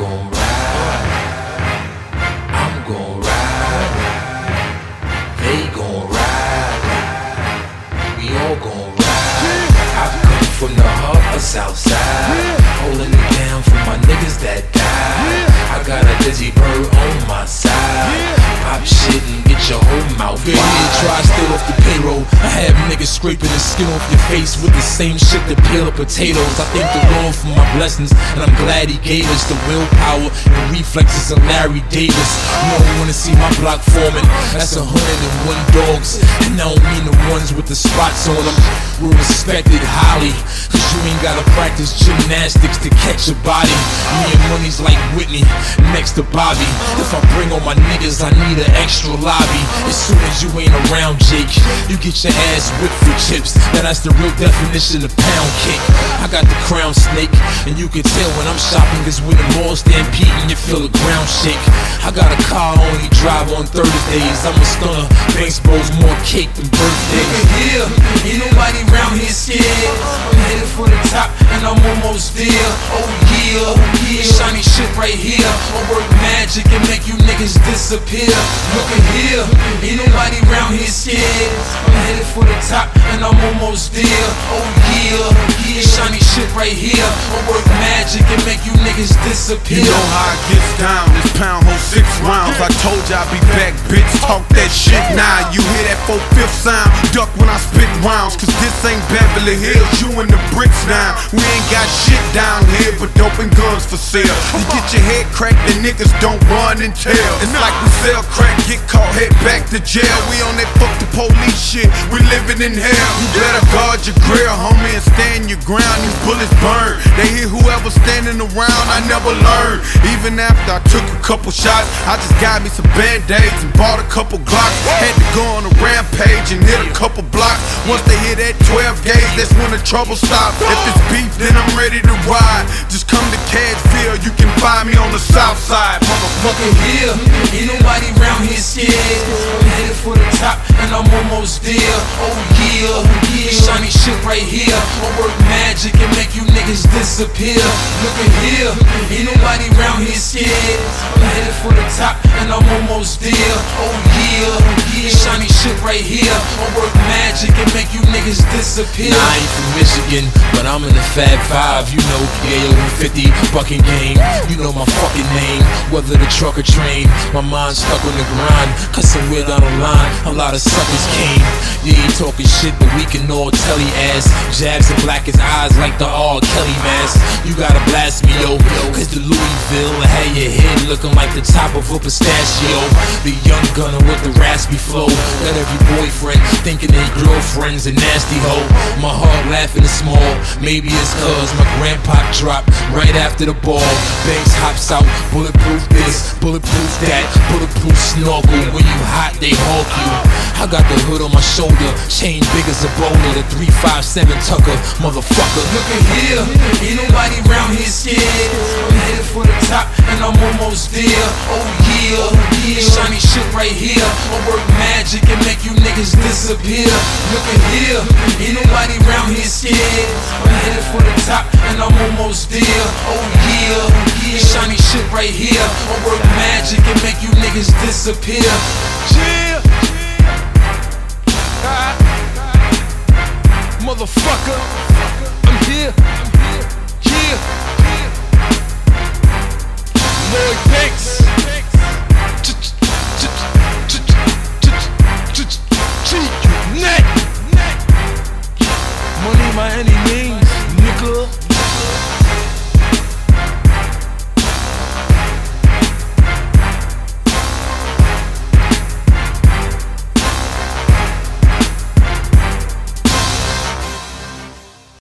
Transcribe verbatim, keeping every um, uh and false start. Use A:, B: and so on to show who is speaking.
A: gon' ride. I'm gon' ride. They gon' ride. We all gon' ride. I've come from the heart of Southside, holding it down for my niggas that died. I got a dizzy bird on my side. Pop shit and get your whole mouth wide.
B: Yeah, try still off the payroll. I have niggas scraping the skin off your face with the same shit that peel up potatoes. I thank the Lord for my blessings, and I'm glad he gave us the willpower and reflexes of Larry Davis. You don't wanna see my block forming. That's a hundred and one dogs, and I don't mean the ones with the spots on them. We're respected highly, cause you ain't gotta practice gymnastics to catch a body. Me and money's like Whitney next to Bobby. If I bring on my niggas, I need an extra lobby. As soon as you ain't around, Jake, you get your ass whipped for chips. Now that's the real definition of pound cake. I got the crown snake, and you can tell when I'm shopping, cause when the mall stampeding, you feel the ground shake. I got a car I only drive on Thursdays. I'm a stunner, baseball's more cake than birthdays.
A: Look at here, ain't nobody round here scared. I'm headed for the top, and I'm almost there. Oh yeah, oh yeah, shiny shit right here. I work magic and make you niggas disappear. Look at here, ain't nobody round here scared. I'm headed for the top, and I'm almost there. Oh yeah, oh yeah, shiny shit right here. I work magic and make you niggas disappear.
C: You know how it gets down, this pound holds six rounds. I told you I'd be back, bitch, talk that shit now. You hear that four-fifth sound, duck when I spit rounds. Cause this ain't Beverly Hills, you in the bricks now. We ain't got shit down here but dope and guns for sale. You get your head cracked, the niggas don't run and tell. It's like we sell crack, get caught, head back to jail. We on that fuck the police shit, we living in hell. You better guard your grill, homie, and stand your ground. These bullets burn, they hit whoever standing around. I never learned, even after I took a couple shots, I just got me some band-aids and bought a couple Glocks. Had to go on a rampage and hit a couple blocks. Once they hit that twelve gauge, that's when the trouble stops. If it's beef, then I'm ready to ride. Just come to Cadfield, you can find me on the south side.
A: Motherfucker here, ain't nobody round here scared. I'm headed for the top, and I'm almost there. Oh yeah, oh yeah, shiny shit right here. I work magic and make you niggas disappear. Look at here, ain't nobody round here scared. I'm headed for the top, and I'm almost there. Oh yeah, oh yeah, shiny shit right here. I work magic and make you niggas disappear.
B: Nah, I ain't from Michigan, but I'm in the Fab Five. You know, Yayo and fifty, bucking game. You know my fucking name, whether the truck or train. My mind's stuck on the grind, cause somewhere down the line, a lot of suckers came. Yeah, you talking shit, but we can all tell he ass. Jabs and black his eyes like the R. Kelly mask. You gotta blast me, yo, cause the Louisville had your head looking like the top of a pistachio. The young gunner with the raspy flow, got every boyfriend thinking their girlfriend's a nasty hoe. My heart laughing is small, maybe it's cause my grandpa dropped right after the ball. Banks hops out, bulletproof this, bulletproof that, bulletproof snorkel. When you hot, they hawk you. I got the hood on my shoulder, chain big as a boulder, the three five seven Tucker, motherfucker.
A: Look at here, ain't nobody round here scared. I'm headed for the top, and I'm almost there. Oh yeah, oh yeah, shiny shit right here. I work magic and make you niggas disappear. Look at here, ain't nobody round here scared. I'm headed for the top, and I'm almost there. Oh yeah, oh yeah, shiny shit right here. I work magic and make you niggas disappear.
B: Yeah, ah. Motherfucker, I'm here, yeah.